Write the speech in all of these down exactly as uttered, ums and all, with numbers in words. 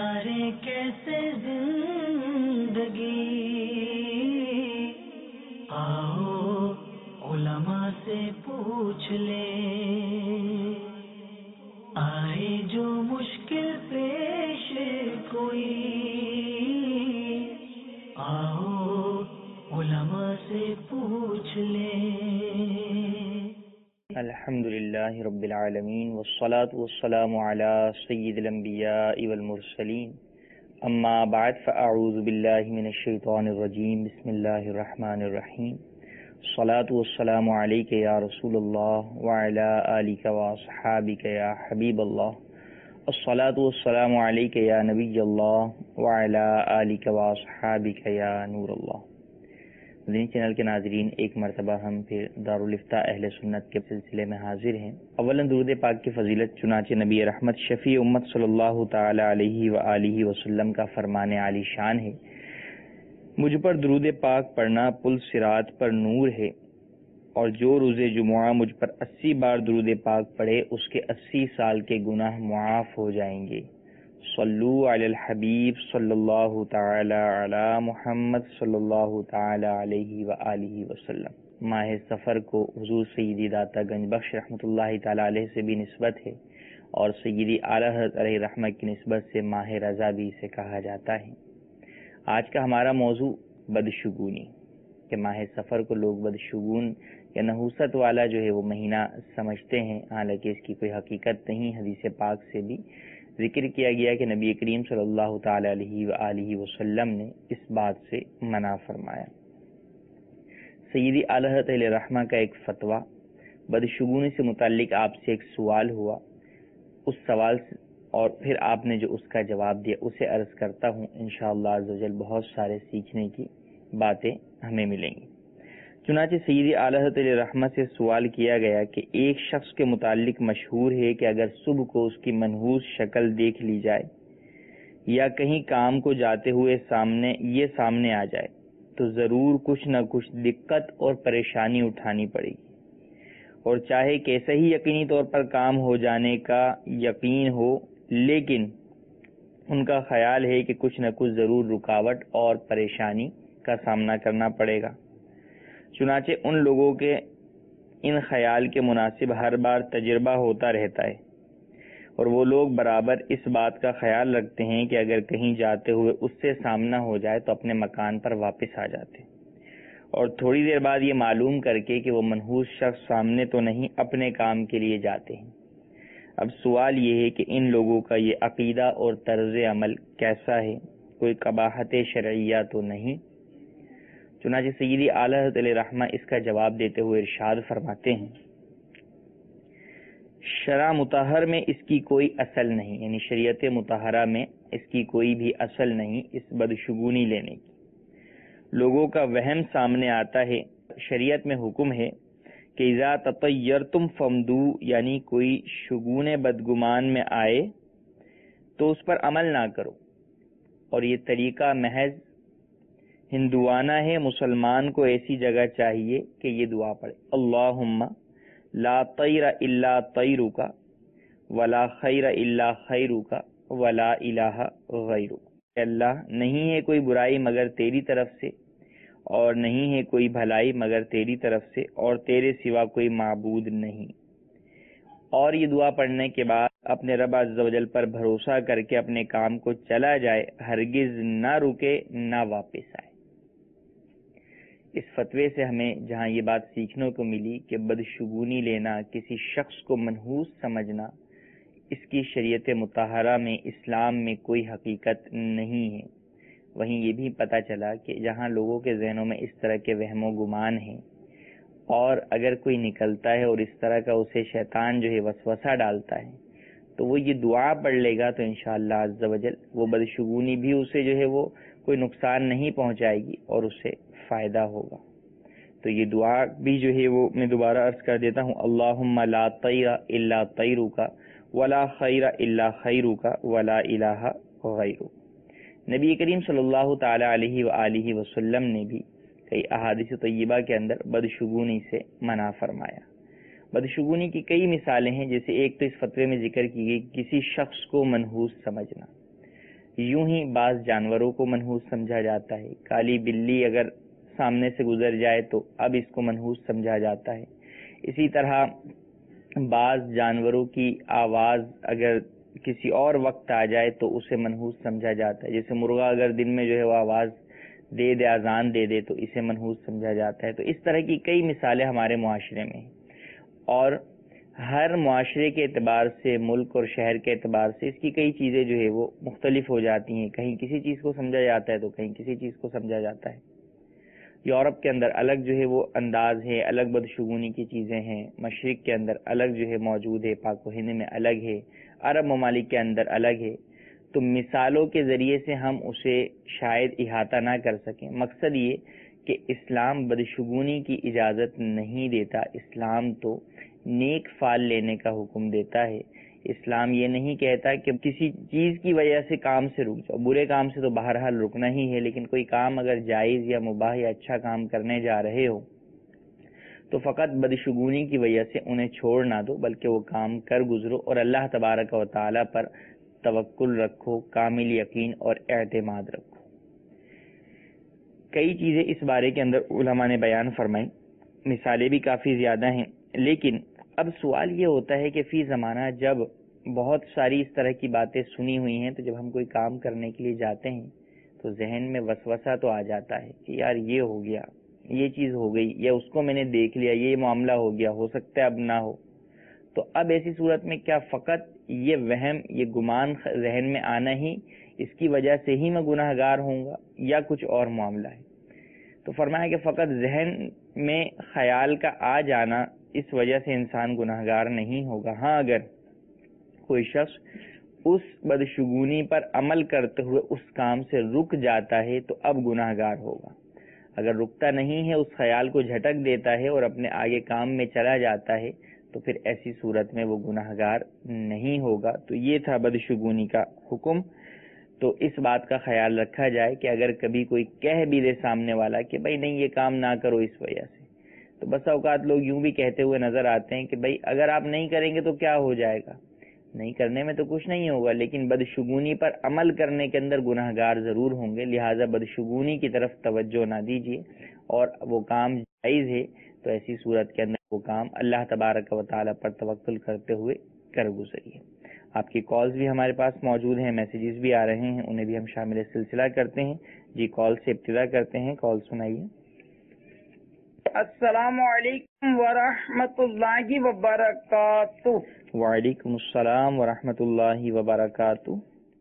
گزارے کیسے زندگی، آؤ علماء سے پوچھ لیں، آئے جو مشکل پیش کوئی، آؤ علماء سے پوچھ لیں۔ الحمد للہ رب العالمین والصلاة والسلام علی سید الانبیاء والمرسلین، اما بعد فاعوذ باللہ من الشیطان الرجیم، بسم اللہ الرحمن الرحیم، الصلاة والسلام علیک یا رسول اللہ وعلی آلک واصحابک یا حبیب اللہ، الصلاة والسلام علیک یا نبی اللہ وعلی آلک واصحابک یا نور اللہ۔ مدنی چینل کے ناظرین، ایک مرتبہ ہم پھر دارالفتاء اہل سنت کے سلسلے میں حاضر ہیں۔ اولاً درود پاک کی فضیلت، چنانچہ نبی رحمت شفیع امت صلی اللہ تعالی علیہ وآلہ وسلم کا فرمان عالی شان ہے، مجھ پر درود پاک پڑھنا پل صراط پر نور ہے، اور جو روز جمعہ مجھ پر اسی بار درود پاک پڑھے اس کے اسی سال کے گناہ معاف ہو جائیں گے۔ صلو علی الحبیب صلی اللہ تعالی علی محمد صلی اللہ تعالی علیہ وآلہ وسلم۔ ماہ سفر کو حضور سیدی داتا گنج بخش رحمۃ اللہ تعالی علیہ سے بھی نسبت ہے، اور سیدی اعلی حضرت علیہ رحمت کی نسبت سے ماہ رضا بھی اسے کہا جاتا ہے۔ آج کا ہمارا موضوع بدشگونی، کہ ماہ سفر کو لوگ بدشگون یا نحوست والا جو ہے وہ مہینہ سمجھتے ہیں، حالانکہ اس کی کوئی حقیقت نہیں۔ حدیث پاک سے بھی ذکر کیا گیا کہ نبی کریم صلی اللہ تعالی علیہ وآلہ وسلم نے اس بات سے منع فرمایا۔ سیدی اعلی حضرت علیہ رحمہ کا ایک فتویٰ بدشگونی سے متعلق آپ سے ایک سوال ہوا، اس سوال سے اور پھر آپ نے جو اس کا جواب دیا اسے عرض کرتا ہوں، انشاءاللہ عز و جل بہت سارے سیکھنے کی باتیں ہمیں ملیں گی۔ چنانچہ سیدی اعلی حضرت علیہ رحمہ سے سوال کیا گیا کہ ایک شخص کے متعلق مشہور ہے کہ اگر صبح کو اس کی منحوس شکل دیکھ لی جائے یا کہیں کام کو جاتے ہوئے سامنے یہ سامنے آ جائے تو ضرور کچھ نہ کچھ دقت اور پریشانی اٹھانی پڑے گی، اور چاہے کیسے ہی یقینی طور پر کام ہو جانے کا یقین ہو، لیکن ان کا خیال ہے کہ کچھ نہ کچھ ضرور رکاوٹ اور پریشانی کا سامنا کرنا پڑے گا۔ چنانچہ ان لوگوں کے ان خیال کے مناسب ہر بار تجربہ ہوتا رہتا ہے، اور وہ لوگ برابر اس بات کا خیال رکھتے ہیں کہ اگر کہیں جاتے ہوئے اس سے سامنا ہو جائے تو اپنے مکان پر واپس آ جاتے، اور تھوڑی دیر بعد یہ معلوم کر کے کہ وہ منحوس شخص سامنے تو نہیں اپنے کام کے لیے جاتے ہیں۔ اب سوال یہ ہے کہ ان لوگوں کا یہ عقیدہ اور طرز عمل کیسا ہے؟ کوئی قباحت شرعیہ تو نہیں؟ چنانچہ سیدی اعلی حضرت علیہ رحمہ اس کا جواب دیتے ہوئے ارشاد فرماتے ہیں، شرع مطہر میں اس کی کوئی اصل نہیں، یعنی شریعت مطہرہ میں اس کی کوئی بھی اصل نہیں، اس بدشگونی لینے کی۔ لوگوں کا وہم سامنے آتا ہے۔ شریعت میں حکم ہے کہ اذا تطیرتم فمدو، یعنی کوئی شگون بدگمان میں آئے تو اس پر عمل نہ کرو، اور یہ طریقہ محض ہندوانہ ہے۔ مسلمان کو ایسی جگہ چاہیے کہ یہ دعا پڑھے، اللہم لا طیر الا طیرک ولا خیر الا خیرک ولا الہ غیرک۔ کہ اللہ، نہیں ہے کوئی برائی مگر تیری طرف سے، اور نہیں ہے کوئی بھلائی مگر تیری طرف سے، اور تیرے سوا کوئی معبود نہیں۔ اور یہ دعا پڑھنے کے بعد اپنے رب عز و جل پر بھروسہ کر کے اپنے کام کو چلا جائے، ہرگز نہ رکے نہ واپس آئے۔ اس فتوے سے ہمیں جہاں یہ بات سیکھنے کو ملی کہ بدشگونی لینا، کسی شخص کو منحوس سمجھنا، اس کی شریعت مطہرہ میں، اسلام میں کوئی حقیقت نہیں ہے، وہیں یہ بھی پتہ چلا کہ جہاں لوگوں کے ذہنوں میں اس طرح کے وہم و گمان ہیں، اور اگر کوئی نکلتا ہے اور اس طرح کا اسے شیطان جو ہے وسوسہ ڈالتا ہے تو وہ یہ دعا پڑھ لے گا تو انشاءاللہ عز و جل وہ بدشگونی بھی اسے جو ہے وہ کوئی نقصان نہیں پہنچائے گی اور اسے فائدہ ہوگا۔ تو یہ دعا بھی جو ہے وہ میں دوبارہ عرض کر دیتا ہوں، اللہم لا طیر الا طیرک ولا خیر الا خیرک ولا الہ غیرک۔ نبی کریم صلی اللہ تعالی علیہ وآلہ وسلم نے بھی کئی احادیث طیبہ کے اندر بدشگونی سے منع فرمایا۔ بدشگونی کی کئی مثالیں ہیں، جیسے ایک تو اس فتوے میں ذکر کی گئی کسی شخص کو منحوس سمجھنا، یوں ہی بعض جانوروں کو منحوس سمجھا جاتا ہے. کالی بلی اگر سامنے سے گزر جائے تو اب اس کو منحوس سمجھا جاتا ہے. اسی طرح بعض جانوروں کی آواز اگر کسی اور وقت آ جائے تو اسے منحوس سمجھا جاتا ہے. جیسے مرغا اگر دن میں جو ہے وہ آواز دے دے اذان دے دے تو اسے منحوس سمجھا جاتا ہے. تو اس طرح کی کئی مثالیں ہمارے معاشرے میں ہیں، اور ہر معاشرے کے اعتبار سے، ملک اور شہر کے اعتبار سے اس کی کئی چیزیں جو ہے وہ مختلف ہو جاتی ہیں. کہیں کسی چیز کو سمجھا جاتا ہے تو کہیں کسی چیز کو سمجھا جاتا ہے. یورپ کے اندر الگ جو ہے وہ انداز ہے، الگ بدشگونی کی چیزیں ہیں. مشرق کے اندر الگ جو ہے موجود ہے، پاک و ہند میں الگ ہے، عرب ممالک کے اندر الگ ہے. تو مثالوں کے ذریعے سے ہم اسے شاید احاطہ نہ کر سکیں. مقصد یہ کہ اسلام بدشگونی کی اجازت نہیں دیتا. اسلام تو نیک فعل لینے کا حکم دیتا ہے. اسلام یہ نہیں کہتا کہ کسی چیز کی وجہ سے کام سے رک جاؤ. برے کام سے تو بہرحال رکنا ہی ہے، لیکن کوئی کام اگر جائز یا مباح یا اچھا کام کرنے جا رہے ہو تو فقط بدشگونی کی وجہ سے انہیں چھوڑ نہ دو، بلکہ وہ کام کر گزرو اور اللہ تبارک و تعالی پر توکل رکھو، کامل یقین اور اعتماد رکھو. کئی چیزیں اس بارے کے اندر علماء نے بیان فرمائی، مثالیں بھی کافی زیادہ ہیں. لیکن اب سوال یہ ہوتا ہے کہ فی زمانہ جب بہت ساری اس طرح کی باتیں سنی ہوئی ہیں تو جب ہم کوئی کام کرنے کے لیے جاتے ہیں تو ذہن میں وسوسہ تو آ جاتا ہے کہ یار یہ ہو گیا، یہ چیز ہو گئی، یا اس کو میں نے دیکھ لیا، یہ معاملہ ہو گیا، ہو سکتا ہے اب نہ ہو. تو اب ایسی صورت میں کیا فقط یہ وہم، یہ گمان ذہن میں آنا ہی اس کی وجہ سے ہی میں گناہ گار ہوں گا، یا کچھ اور معاملہ ہے؟ تو فرمایا کہ فقط ذہن میں خیال کا آ جانا اس وجہ سے انسان گناہ گار نہیں ہوگا. ہاں اگر کوئی شخص اس بدشگونی پر عمل کرتے ہوئے اس کام سے رک جاتا ہے تو اب گناہ گار ہوگا. اگر رکتا نہیں ہے، اس خیال کو جھٹک دیتا ہے اور اپنے آگے کام میں چلا جاتا ہے تو پھر ایسی صورت میں وہ گناہ گار نہیں ہوگا. تو یہ تھا بدشگونی کا حکم. تو اس بات کا خیال رکھا جائے کہ اگر کبھی کوئی کہہ بھی دے سامنے والا کہ بھائی نہیں یہ کام نہ کرو اس وجہ سے، تو بس اوقات لوگ یوں بھی کہتے ہوئے نظر آتے ہیں کہ بھائی اگر آپ نہیں کریں گے تو کیا ہو جائے گا. نہیں کرنے میں تو کچھ نہیں ہوگا، لیکن بدشگونی پر عمل کرنے کے اندر گناہ گار ضرور ہوں گے. لہٰذا بدشگونی کی طرف توجہ نہ دیجیے، اور وہ کام جائز ہے تو ایسی صورت کے اندر وہ کام اللہ تبارک و تعالی پر توکل کرتے ہوئے کر گزریے. آپ کی کالز بھی ہمارے پاس موجود ہیں، میسیجز بھی آ رہے ہیں، انہیں بھی ہم شامل سلسلہ کرتے ہیں. جی کال سے ابتدا کرتے ہیں، کال سنائیے. السلام علیکم ورحمۃ اللہ وبرکاتہ. وعلیکم السلام ورحمۃ اللہ وبرکاتہ.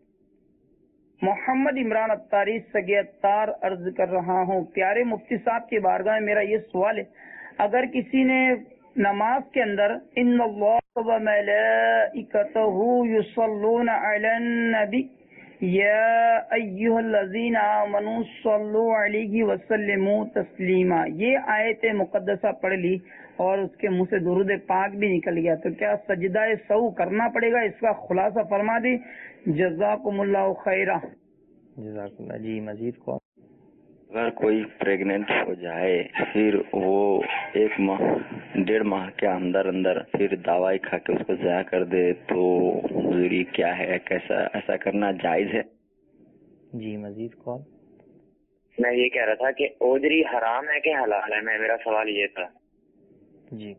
محمد عمران اتاری سگے اتار عرض کر رہا ہوں. پیارے مفتی صاحب کی بارگاہ میں میرا یہ سوال ہے، اگر کسی نے نماز کے اندر ان اللہ و ملائکتہ یصلون علی النبی یا ایھا الذین آمنوا صلوا علیہ وسلموا تسلیما، یہ آیت مقدسہ پڑھ لی اور اس کے منہ سے درود پاک بھی نکل گیا، تو کیا سجدہ سہو کرنا پڑے گا؟ اس کا خلاصہ فرما دی. جزاکم اللہ خیرہ. جزاک اللہ. جی مزید کون؟ اگر کوئی پریگننٹ ہو جائے پھر وہ ایک ماہ ڈیڑھ ماہ کے اندر اندر پھر دوائی کھا کے اس کو ضائع کر دے تو حضوری کیا ہے؟ کیسا ایسا کرنا جائز ہے؟ جی مزید کون؟ میں یہ کہہ رہا تھا کہ اوجری حرام ہے کہ حلال ہے، میں میرا سوال یہ تھا. جی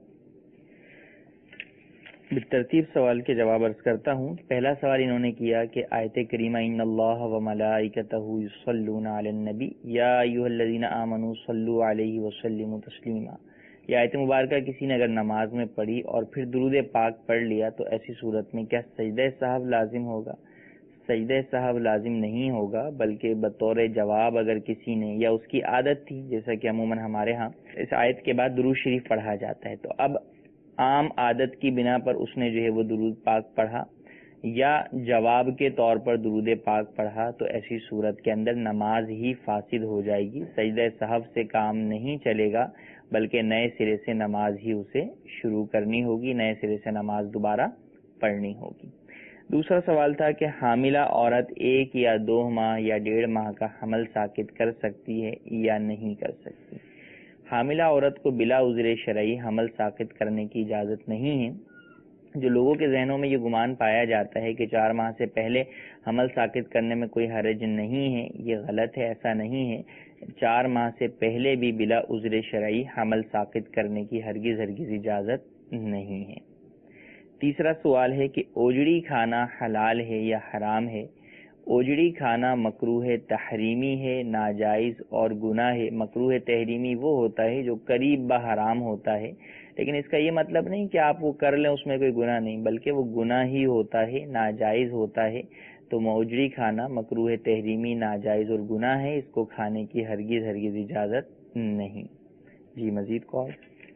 بالترتیب سوال کے جواب عرض کرتا ہوں. پہلا سوال انہوں نے کیا کہ آیت کریمہ ان اللہ و ملائکتہ یصلون علی النبی یا ایھا الذین آمنوا صلوا علیہ وسلموا تسلیما، یہ آیت مبارکہ کسی نے اگر نماز میں پڑھی اور پھر درود پاک پڑھ لیا تو ایسی صورت میں کیا سجدہ سہو لازم ہوگا؟ سجدہ سہو لازم نہیں ہوگا، بلکہ بطور جواب اگر کسی نے، یا اس کی عادت تھی، جیسا کہ عموماً ہمارے ہاں اس آیت کے بعد درود شریف پڑھا جاتا ہے، تو اب عام عادت کی بنا پر اس نے جو ہے وہ درود پاک پڑھا یا جواب کے طور پر درود پاک پڑھا، تو ایسی صورت کے اندر نماز ہی فاسد ہو جائے گی. سجدہ سہو سے کام نہیں چلے گا، بلکہ نئے سرے سے نماز ہی اسے شروع کرنی ہوگی، نئے سرے سے نماز دوبارہ پڑھنی ہوگی. دوسرا سوال تھا کہ حاملہ عورت ایک یا دو ماہ یا ڈیڑھ ماہ کا حمل ساقط کر سکتی ہے یا نہیں کر سکتی؟ حاملہ عورت کو بلا عذر شرعی حمل ساقط کرنے کی اجازت نہیں ہے. جو لوگوں کے ذہنوں میں یہ گمان پایا جاتا ہے کہ چار ماہ سے پہلے حمل ساقط کرنے میں کوئی حرج نہیں ہے، یہ غلط ہے، ایسا نہیں ہے۔ چار ماہ سے پہلے بھی بلا عذر شرعی حمل ساقط کرنے کی ہرگز ہرگز اجازت نہیں ہے۔ تیسرا سوال ہے کہ اوجڑی کھانا حلال ہے یا حرام ہے؟ اوجڑی کھانا مکروہ تحریمی ہے، ناجائز اور گناہ ہے۔ مکروہ تحریمی وہ ہوتا ہے جو قریب بحرام ہوتا ہے، لیکن اس کا یہ مطلب نہیں کہ آپ وہ کر لیں اس میں کوئی گناہ نہیں، بلکہ وہ گناہ ہی ہوتا ہے، ناجائز ہوتا ہے۔ تو اوجڑی کھانا مکروہ تحریمی، ناجائز اور گناہ ہے، اس کو کھانے کی ہرگز ہرگز اجازت نہیں۔ جی مزید کال۔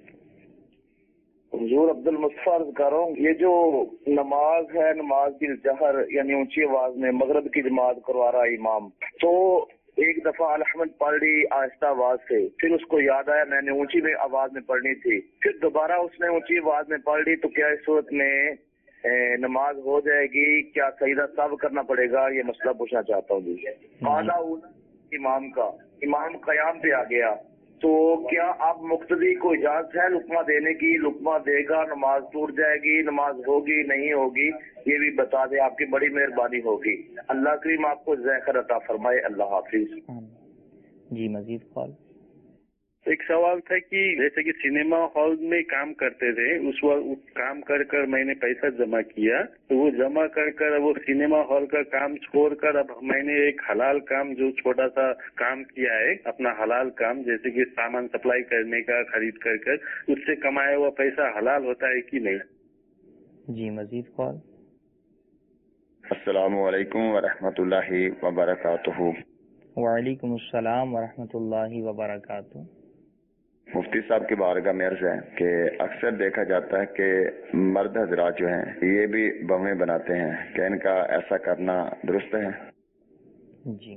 حضور عبد المصطفیٰ عرض کر رہا ہوں، یہ جو نماز ہے، نماز کی جہر یعنی اونچی آواز میں مغرب کی جماعت کروا رہا ہے امام، تو ایک دفعہ الحمد پڑھ لی آہستہ آواز سے، پھر اس کو یاد آیا میں نے اونچی میں آواز میں پڑھنی تھی، پھر دوبارہ اس نے اونچی آواز میں پڑھ لی، تو کیا اس صورت میں نماز ہو جائے گی؟ کیا سجدہ سب کرنا پڑے گا؟ یہ مسئلہ پوچھنا چاہتا ہوں جی۔ اعلیٰ امام کا امام قیام پہ آ گیا تو کیا اب مقتدی کو اجازت ہے لقمہ دینے کی؟ لقمہ دے گا نماز ٹوٹ جائے گی، نماز ہوگی نہیں ہوگی؟ یہ بھی بتا دیں، آپ کی بڑی مہربانی ہوگی۔ اللہ کریم آپ کو ذکر عطا فرمائے۔ اللہ حافظ۔ جی مزید کال۔ ایک سوال تھا کہ جیسے کہ سنیما ہال میں کام کرتے تھے، اس وقت کام کر کر میں نے پیسہ جمع کیا، تو وہ جمع کر کر وہ سنیما ہال کا کام چھوڑ کر اب میں نے ایک حلال کام جو چھوٹا سا کام کیا ہے، اپنا حلال کام، جیسے کہ سامان سپلائی کرنے کا، خرید کر کر اس سے کمایا ہوا پیسہ حلال ہوتا ہے کہ نہیں؟ جی مزید کال۔ السلام علیکم ورحمۃ اللہ وبرکاتہ۔ وعلیکم السلام ورحمۃ اللہ وبرکاتہ۔ مفتی صاحب کی بارگاہ میں عرض ہے کہ اکثر دیکھا جاتا ہے کہ مرد حضرات جو ہیں یہ بھی بمیں بناتے ہیں، کہ ان کا ایسا کرنا درست ہے؟ جی،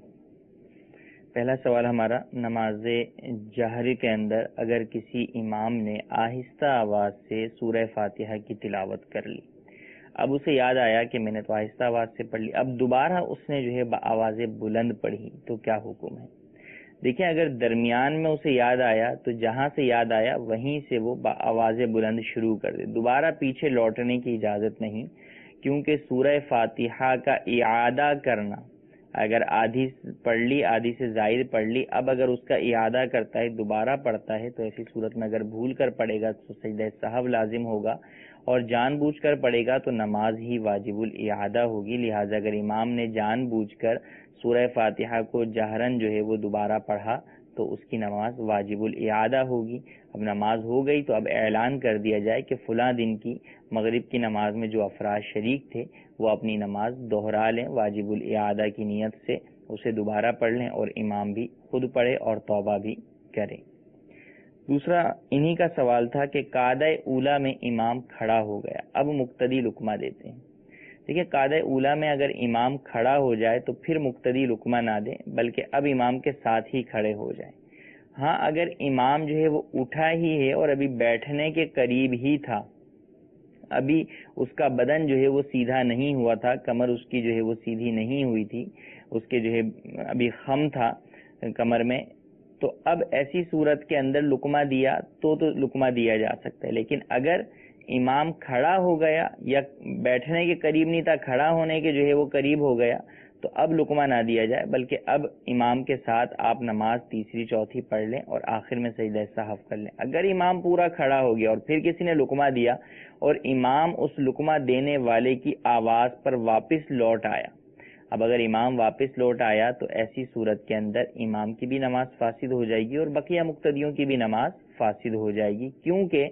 پہلا سوال ہمارا، نماز جہری کے اندر اگر کسی امام نے آہستہ آواز سے سورہ فاتحہ کی تلاوت کر لی، اب اسے یاد آیا کہ میں نے تو آہستہ آواز سے پڑھ لی، اب دوبارہ اس نے جو ہے آواز بلند پڑھی، تو کیا حکم ہے؟ دیکھیں، اگر درمیان میں اسے یاد آیا تو جہاں سے یاد آیا وہیں سے وہ آواز بلند شروع کر دے، دوبارہ پیچھے لوٹنے کی اجازت نہیں، کیونکہ سورہ فاتحہ کا اعادہ کرنا، اگر آدھی پڑھ لی، آدھی سے زائد پڑھ لی، اب اگر اس کا اعادہ کرتا ہے، دوبارہ پڑھتا ہے، تو ایسی صورت میں اگر بھول کر پڑھے گا تو سجدہ سہو لازم ہوگا، اور جان بوجھ کر پڑھے گا تو نماز ہی واجب الاعادہ ہوگی۔ لہٰذا اگر امام نے جان بوجھ کر سورہ فاتحہ کو جہرن جو ہے وہ دوبارہ پڑھا تو اس کی نماز واجب الاعادہ ہوگی۔ اب نماز ہو گئی تو اب اعلان کر دیا جائے کہ فلاں دن کی مغرب کی نماز میں جو افراد شریک تھے وہ اپنی نماز دوہرا لیں، واجب الاعادہ کی نیت سے اسے دوبارہ پڑھ لیں، اور امام بھی خود پڑھے اور توبہ بھی کرے۔ دوسرا انہی کا سوال تھا کہ قاعدہ اولا میں امام کھڑا ہو گیا، اب مقتدی لقمہ دیتے ہیں۔ دیکھیے، قاعدہ اولا میں اگر امام کھڑا ہو جائے تو پھر مقتدی لقمہ نہ دیں، بلکہ اب امام کے ساتھ ہی کھڑے ہو جائیں۔ ہاں، اگر امام جو ہے وہ اٹھا ہی ہے اور ابھی بیٹھنے کے قریب ہی تھا، ابھی اس کا بدن جو ہے وہ سیدھا نہیں ہوا تھا، کمر اس کی جو ہے وہ سیدھی نہیں ہوئی تھی، اس کے جو ہے ابھی خم تھا کمر میں، تو اب ایسی صورت کے اندر لقمہ دیا تو تو لقمہ دیا جا سکتا ہے۔ لیکن اگر امام کھڑا ہو گیا یا بیٹھنے کے قریب نہیں تھا، کھڑا ہونے کے جو ہے وہ قریب ہو گیا، تو اب لقمہ نہ دیا جائے، بلکہ اب امام کے ساتھ آپ نماز تیسری چوتھی پڑھ لیں اور آخر میں سجدہ سہو کر لیں۔ اگر امام پورا کھڑا ہو گیا اور پھر کسی نے لقمہ دیا اور امام اس لقمہ دینے والے کی آواز پر واپس لوٹ آیا، اب اگر امام واپس لوٹ آیا تو ایسی صورت کے اندر امام کی بھی نماز فاسد ہو جائے گی اور بقیہ مقتدیوں کی بھی نماز فاسد ہو جائے گی، کیونکہ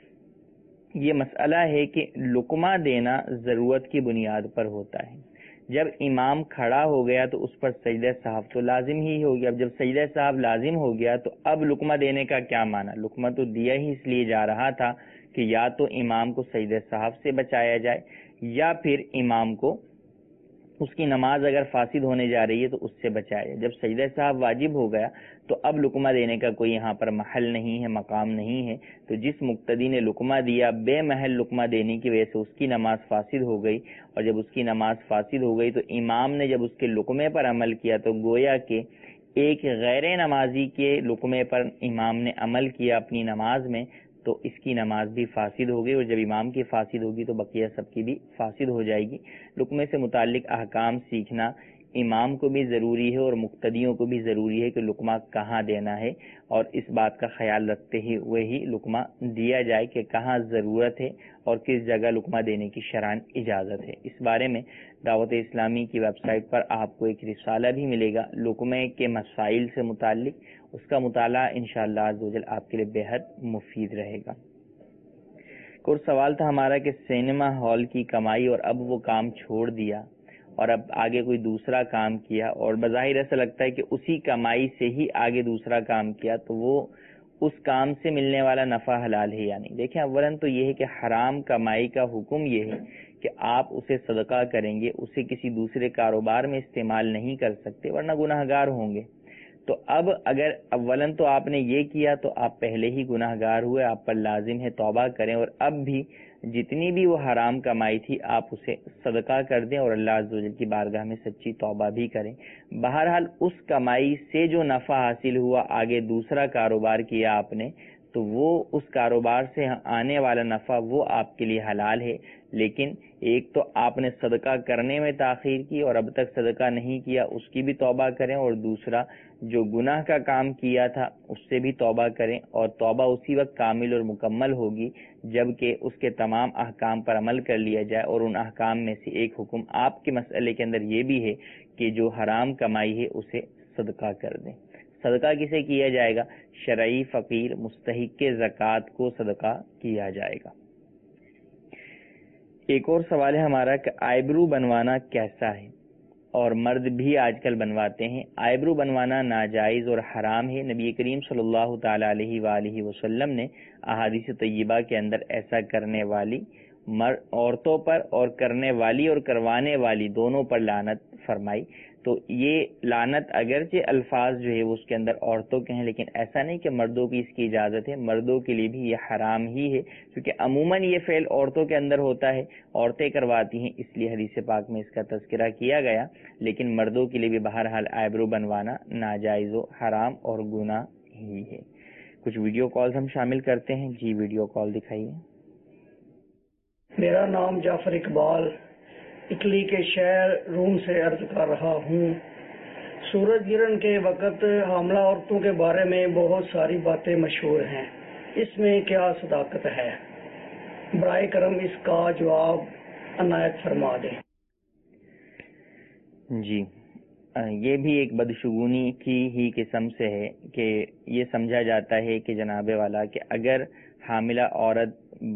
یہ مسئلہ ہے کہ لقمہ دینا ضرورت کی بنیاد پر ہوتا ہے۔ جب امام کھڑا ہو گیا تو اس پر سجدہ سہو تو لازم ہی ہو گیا، اب جب سجدہ سہو لازم ہو گیا تو اب لقمہ دینے کا کیا معنی؟ لقمہ تو دیا ہی اس لیے جا رہا تھا کہ یا تو امام کو سجدہ سہو سے بچایا جائے یا پھر امام کو اس کی نماز اگر فاسد ہونے جا رہی ہے تو اس سے بچایا جائے۔ جب سجدہ صاحب واجب ہو گیا تو اب لقمہ دینے کا کوئی یہاں پر محل نہیں ہے، مقام نہیں ہے، تو جس مقتدی نے لقمہ دیا بے محل لقمہ دینے کی وجہ سے اس کی نماز فاسد ہو گئی، اور جب اس کی نماز فاسد ہو گئی تو امام نے جب اس کے لقمے پر عمل کیا تو گویا کہ ایک غیر نمازی کے لقمے پر امام نے عمل کیا اپنی نماز میں، تو اس کی نماز بھی فاسد ہوگی، اور جب امام کی فاسد ہوگی تو بقیہ سب کی بھی فاسد ہو جائے گی۔ لقمے سے متعلق احکام سیکھنا امام کو بھی ضروری ہے اور مقتدیوں کو بھی ضروری ہے کہ لقمہ کہاں دینا ہے، اور اس بات کا خیال رکھتے ہوئے ہی لقمہ دیا جائے کہ کہاں ضرورت ہے اور کس جگہ لقمہ دینے کی شرعاً اجازت ہے۔ اس بارے میں دعوت اسلامی کی ویب سائٹ پر آپ کو ایک رسالہ بھی ملے گا لقمے کے مسائل سے متعلق، اس کا مطالعہ انشاءاللہ عز و جل آپ کے لیے بے حد مفید رہے گا۔ ایک اور سوال تھا ہمارا کہ سینما ہال کی کمائی اور اب وہ کام چھوڑ دیا اور اب آگے کوئی دوسرا کام کیا، اور بظاہر ایسا لگتا ہے کہ اسی کمائی سے ہی آگے دوسرا کام کیا، تو وہ اس کام سے ملنے والا نفع حلال ہے یا نہیں؟ دیکھیں، اولاً تو یہ ہے کہ حرام کمائی کا حکم یہ ہے کہ آپ اسے صدقہ کریں گے، اسے کسی دوسرے کاروبار میں استعمال نہیں کر سکتے ورنہ گناہ گار ہوں گے۔ تو اب اگر اولاً تو آپ نے یہ کیا تو آپ پہلے ہی گناہ گار ہوئے، آپ پر لازم ہے توبہ کریں، اور اب بھی جتنی بھی وہ حرام کمائی تھی آپ اسے صدقہ کر دیں اور اللہ عز و جل کی بارگاہ میں سچی توبہ بھی کریں۔ بہرحال اس کمائی سے جو نفع حاصل ہوا، آگے دوسرا کاروبار کیا آپ نے، تو وہ اس کاروبار سے آنے والا نفع وہ آپ کے لیے حلال ہے، لیکن ایک تو آپ نے صدقہ کرنے میں تاخیر کی اور اب تک صدقہ نہیں کیا، اس کی بھی توبہ کریں، اور دوسرا جو گناہ کا کام کیا تھا اس سے بھی توبہ کریں، اور توبہ اسی وقت کامل اور مکمل ہوگی جبکہ اس کے تمام احکام پر عمل کر لیا جائے، اور ان احکام میں سے ایک حکم آپ کے مسئلے کے اندر یہ بھی ہے کہ جو حرام کمائی ہے اسے صدقہ کر دیں۔ صدقہ کسے کیا جائے گا؟ شرعی فقیر مستحق زکوٰۃ کو صدقہ کیا جائے گا۔ ایک اور سوال ہے ہمارا کہ آئیبرو بنوانا کیسا ہے؟ اور مرد بھی آج کل بنواتے ہیں۔ آئیبرو بنوانا ناجائز اور حرام ہے۔ نبی کریم صلی اللہ تعالی علیہ وآلہ وسلم نے احادیث طیبہ کے اندر ایسا کرنے والی مرد عورتوں پر اور کرنے والی اور کروانے والی دونوں پر لعنت فرمائی۔ تو یہ لعنت اگرچہ الفاظ جو ہے وہ اس کے اندر عورتوں کے ہیں، لیکن ایسا نہیں کہ مردوں کی اس کی اجازت ہے، مردوں کے لیے بھی یہ حرام ہی ہے، کیونکہ عموماً یہ فعل عورتوں کے اندر ہوتا ہے، عورتیں کرواتی ہیں، اس لیے حدیث پاک میں اس کا تذکرہ کیا گیا، لیکن مردوں کے لیے بھی بہرحال آئیبرو بنوانا ناجائز و حرام اور گناہ ہی ہے۔ کچھ ویڈیو کالز ہم شامل کرتے ہیں۔ جی ویڈیو کال دکھائیے۔ میرا نام جعفر اقبال اٹلی کے شہر روم سے عرض کر رہا ہوں۔ سورج گرہن کے وقت حاملہ عورتوں کے بارے میں بہت ساری باتیں مشہور ہیں، اس میں کیا صداقت ہے؟ برائے کرم اس کا جواب عنایت فرما دیں۔ جی یہ بھی ایک بدشگونی کی ہی قسم سے ہے کہ یہ سمجھا جاتا ہے کہ جناب والا کہ اگر حاملہ عورت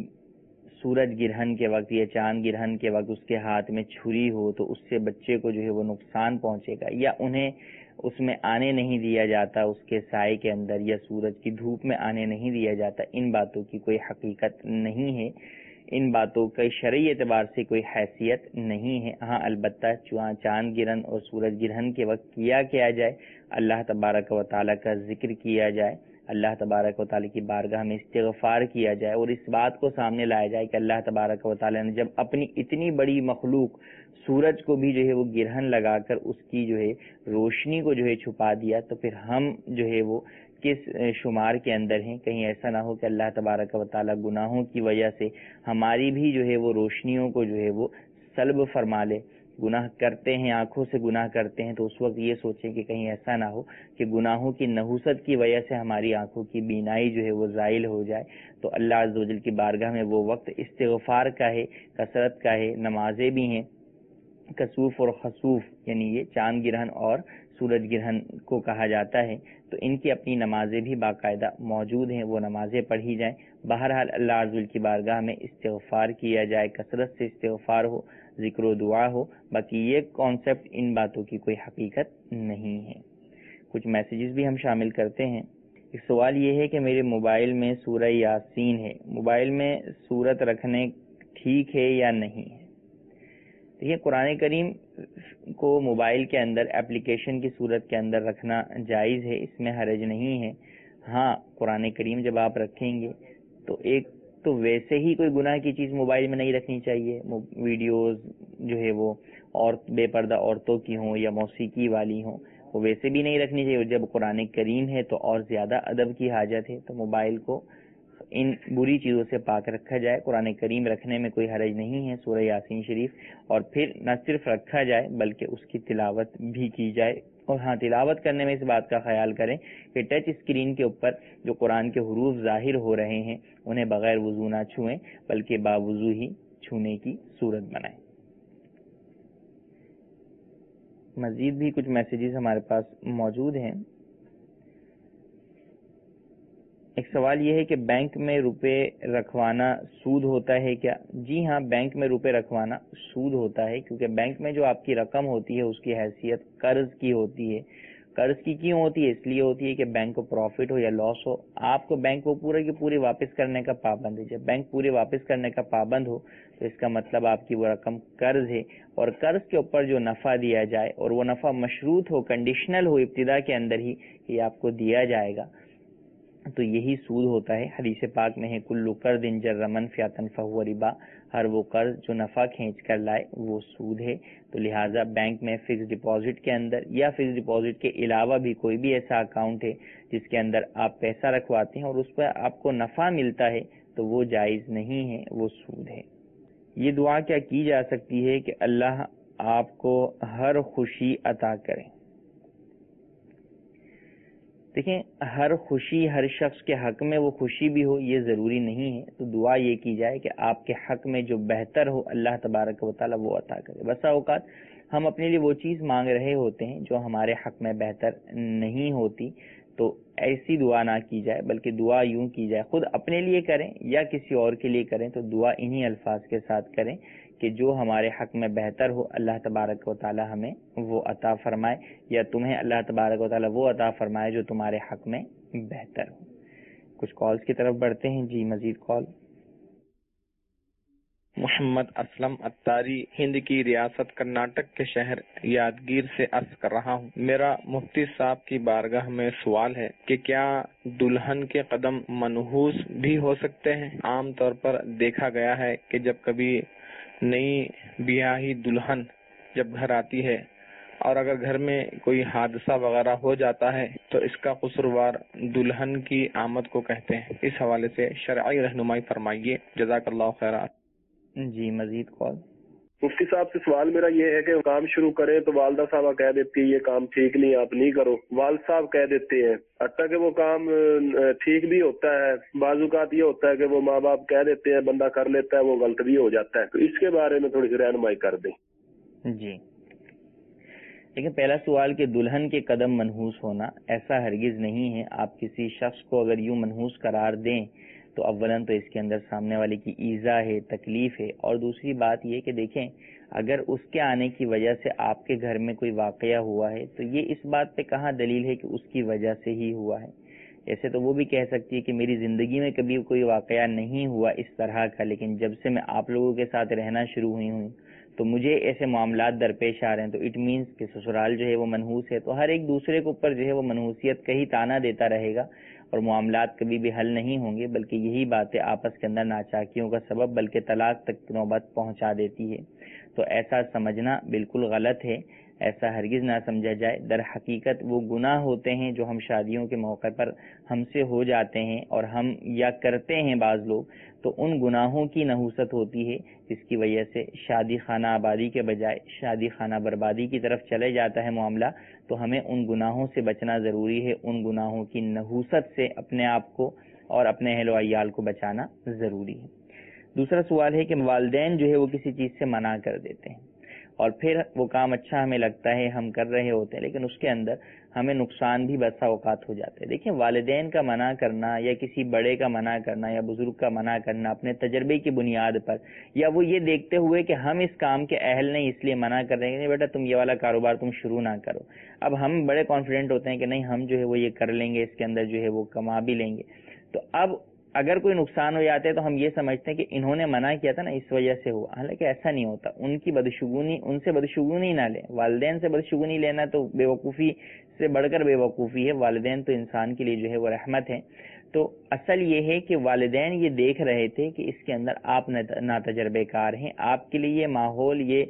سورج گرہن کے وقت یا چاند گرہن کے وقت اس کے ہاتھ میں چھری ہو تو اس سے بچے کو جو ہے وہ نقصان پہنچے گا، یا انہیں اس میں آنے نہیں دیا جاتا، اس کے سائے کے اندر یا سورج کی دھوپ میں آنے نہیں دیا جاتا، ان باتوں کی کوئی حقیقت نہیں ہے، ان باتوں کا شرعی اعتبار سے کوئی حیثیت نہیں ہے۔ ہاں البتہ چاند گرہن اور سورج گرہن کے وقت کیا کیا جائے، اللہ تبارک و تعالیٰ کا ذکر کیا جائے، اللہ تبارک و تعالیٰ کی بارگاہ میں استغفار کیا جائے، اور اس بات کو سامنے لایا جائے کہ اللہ تبارک و تعالیٰ نے جب اپنی اتنی بڑی مخلوق سورج کو بھی جو ہے وہ گرہن لگا کر اس کی جو ہے روشنی کو جو ہے چھپا دیا، تو پھر ہم جو ہے وہ کس شمار کے اندر ہیں؟ کہیں ایسا نہ ہو کہ اللہ تبارک و تعالیٰ گناہوں کی وجہ سے ہماری بھی جو ہے وہ روشنیوں کو جو ہے وہ سلب فرما لے۔ گناہ کرتے ہیں، آنکھوں سے گناہ کرتے ہیں، تو اس وقت یہ سوچیں کہ کہیں ایسا نہ ہو کہ گناہوں کی نحوست کی وجہ سے ہماری آنکھوں کی بینائی جو ہے وہ زائل ہو جائے۔ تو اللہ عز و جل کی بارگاہ میں وہ وقت استغفار کا ہے، کثرت کا ہے، نمازیں بھی ہیں، کسوف اور خسوف یعنی یہ چاند گرہن اور سورج گرہن کو کہا جاتا ہے، تو ان کی اپنی نمازیں بھی باقاعدہ موجود ہیں، وہ نمازیں پڑھی جائیں۔ بہرحال اللہ عز و جل کی بارگاہ میں استغفار کیا جائے، کثرت سے استغفار ہو، ذکر و دعا ہو، باقی یہ کانسیپٹ ان باتوں کی کوئی حقیقت نہیں ہے۔ کچھ میسیجز بھی ہم شامل کرتے ہیں۔ ایک سوال یہ ہے کہ میرے موبائل میں سورہ یاسین ہے، موبائل میں سورت رکھنے ٹھیک ہے یا نہیں ہے؟ دیکھیے قرآن کریم کو موبائل کے اندر اپلیکیشن کی صورت کے اندر رکھنا جائز ہے، اس میں حرج نہیں ہے۔ ہاں قرآن کریم جب آپ رکھیں گے تو ایک تو ویسے ہی کوئی گناہ کی چیز موبائل میں نہیں رکھنی چاہیے، ویڈیوز جو ہے وہ اور بے پردہ عورتوں کی ہوں یا موسیقی والی ہوں وہ ویسے بھی نہیں رکھنی چاہیے، اور جب قرآن کریم ہے تو اور زیادہ ادب کی حاجت ہے، تو موبائل کو ان بری چیزوں سے پاک رکھا جائے. قرآن کریم رکھنے میں کوئی حرج نہیں ہے، سورہ یاسین شریف، اور پھر نہ صرف رکھا جائے بلکہ اس کی تلاوت بھی کی جائے. اور ہاں، تلاوت کرنے میں اس بات کا خیال کریں کہ ٹچ اسکرین کے اوپر جو قرآن کے حروف ظاہر ہو رہے ہیں انہیں بغیر وضو نہ چھوئیں بلکہ باوضو ہی چھونے کی صورت بنائیں. مزید بھی کچھ میسیجز ہمارے پاس موجود ہیں. ایک سوال یہ ہے کہ بینک میں روپے رکھوانا سود ہوتا ہے کیا؟ جی ہاں، بینک میں روپے رکھوانا سود ہوتا ہے، کیونکہ بینک میں جو آپ کی رقم ہوتی ہے اس کی حیثیت قرض کی ہوتی ہے. قرض کی کیوں ہوتی ہے؟ اس لیے ہوتی ہے کہ بینک کو پروفٹ ہو یا لاس ہو، آپ کو بینک کو پورے کی پوری واپس کرنے کا پابند ہے. جب بینک پورے واپس کرنے کا پابند ہو تو اس کا مطلب آپ کی وہ رقم قرض ہے، اور قرض کے اوپر جو نفع دیا جائے اور وہ نفع مشروط ہو، کنڈیشنل ہو ابتدا کے اندر ہی کہ آپ کو دیا جائے گا، تو یہی سود ہوتا ہے. حدیث پاک میں ہے کل قرض جر منفعۃ فہو ربا، ہر وہ قرض جو نفع کھینچ کر لائے وہ سود ہے. تو لہٰذا بینک میں فکس ڈپازٹ کے اندر یا فکس ڈپازٹ کے علاوہ بھی کوئی بھی ایسا اکاؤنٹ ہے جس کے اندر آپ پیسہ رکھواتے ہیں اور اس پر آپ کو نفع ملتا ہے تو وہ جائز نہیں ہے، وہ سود ہے. یہ دعا کیا کی جا سکتی ہے کہ اللہ آپ کو ہر خوشی عطا کرے؟ دیکھیں، ہر خوشی ہر شخص کے حق میں وہ خوشی بھی ہو یہ ضروری نہیں ہے. تو دعا یہ کی جائے کہ آپ کے حق میں جو بہتر ہو اللہ تبارک و تعالیٰ وہ عطا کرے. بسا اوقات ہم اپنے لیے وہ چیز مانگ رہے ہوتے ہیں جو ہمارے حق میں بہتر نہیں ہوتی، تو ایسی دعا نہ کی جائے بلکہ دعا یوں کی جائے، خود اپنے لیے کریں یا کسی اور کے لیے کریں تو دعا انہی الفاظ کے ساتھ کریں کہ جو ہمارے حق میں بہتر ہو اللہ تبارک و تعالی ہمیں وہ عطا فرمائے، یا تمہیں اللہ تبارک و تعالی وہ عطا فرمائے جو تمہارے حق میں بہتر ہو. کچھ کالز کی طرف بڑھتے ہیں. جی مزید کال. محمد اسلم اتاری ہند کی ریاست کرناٹک کے شہر یادگیر سے عرض کر رہا ہوں. میرا مفتی صاحب کی بارگاہ میں سوال ہے کہ کیا دلہن کے قدم منحوس بھی ہو سکتے ہیں؟ عام طور پر دیکھا گیا ہے کہ جب کبھی نئی بیاہی دلہن جب گھر آتی ہے اور اگر گھر میں کوئی حادثہ وغیرہ ہو جاتا ہے تو اس کا قصوروار دلہن کی آمد کو کہتے ہیں. اس حوالے سے شرعی رہنمائی فرمائیے. جزاک اللہ خیرات. جی مزید کال. مفتی صاحب سے سوال میرا یہ ہے کہ کام شروع کریں تو والدہ صاحبہ کہہ دیتی ہے یہ کام ٹھیک نہیں آپ نہیں کرو، والد صاحب کہہ دیتے ہیں، حتیٰ کہ وہ کام ٹھیک بھی ہوتا ہے. بعض اوقات یہ ہوتا ہے کہ وہ ماں باپ کہہ دیتے ہیں بندہ کر لیتا ہے وہ غلط بھی ہو جاتا ہے. تو اس کے بارے میں تھوڑی سی رہنمائی کر دیں. جی لیکن پہلا سوال کہ دلہن کے قدم منحوس ہونا، ایسا ہرگز نہیں ہے. آپ کسی شخص کو اگر یوں منحوس قرار دیں تو اولاً تو اس کے اندر سامنے والے کی ایذا ہے، تکلیف ہے، اور دوسری بات یہ کہ دیکھیں اگر اس کے آنے کی وجہ سے آپ کے گھر میں کوئی واقعہ ہوا ہے تو یہ اس بات پہ کہاں دلیل ہے کہ اس کی وجہ سے ہی ہوا ہے. ایسے تو وہ بھی کہہ سکتی ہے کہ میری زندگی میں کبھی کوئی واقعہ نہیں ہوا اس طرح کا، لیکن جب سے میں آپ لوگوں کے ساتھ رہنا شروع ہوئی ہوں تو مجھے ایسے معاملات درپیش آ رہے ہیں، تو اٹ مینس کہ سسرال جو ہے وہ منحوس ہے. تو ہر ایک دوسرے کے اوپر جو ہے وہ منحوسیت کا ہی تانا دیتا رہے گا اور معاملات کبھی بھی حل نہیں ہوں گے، بلکہ یہی باتیں آپس کے اندر ناچاکیوں کا سبب بلکہ طلاق تک نوبت پہنچا دیتی ہے. تو ایسا سمجھنا بالکل غلط ہے، ایسا ہرگز نہ سمجھا جائے. در حقیقت وہ گناہ ہوتے ہیں جو ہم شادیوں کے موقع پر ہم سے ہو جاتے ہیں اور ہم یا کرتے ہیں بعض لوگ، تو ان گناہوں کی نحوست ہوتی ہے جس کی وجہ سے شادی خانہ آبادی کے بجائے شادی خانہ بربادی کی طرف چلے جاتا ہے معاملہ. تو ہمیں ان گناہوں سے بچنا ضروری ہے، ان گناہوں کی نحوست سے اپنے آپ کو اور اپنے اہل و عیال کو بچانا ضروری ہے. دوسرا سوال ہے کہ والدین جو ہے وہ کسی چیز سے منع کر دیتے ہیں اور پھر وہ کام اچھا ہمیں لگتا ہے ہم کر رہے ہوتے ہیں لیکن اس کے اندر ہمیں نقصان بھی بسا اوقات ہو جاتے ہیں. دیکھیں والدین کا منع کرنا یا کسی بڑے کا منع کرنا یا بزرگ کا منع کرنا اپنے تجربے کی بنیاد پر یا وہ یہ دیکھتے ہوئے کہ ہم اس کام کے اہل نہیں اس لیے منع کر رہے ہیں، نہیں بیٹا تم یہ والا کاروبار تم شروع نہ کرو. اب ہم بڑے کانفیڈنٹ ہوتے ہیں کہ نہیں ہم جو ہے وہ یہ کر لیں گے، اس کے اندر جو ہے وہ کما بھی لیں گے. تو اب اگر کوئی نقصان ہو جاتا ہے تو ہم یہ سمجھتے ہیں کہ انہوں نے منع کیا تھا نا اس وجہ سے ہوا، حالانکہ ایسا نہیں ہوتا. ان کی بدشگونی ان سے بدشگونی نہ لیں. والدین سے بدشگونی لینا تو بے وقوفی سے بڑھ کر بے وقوفی ہے. والدین تو انسان کے لیے جو ہے وہ رحمت ہے. تو اصل یہ ہے کہ والدین یہ دیکھ رہے تھے کہ اس کے اندر آپ ناتجربے کار ہیں، آپ کے لیے یہ ماحول یہ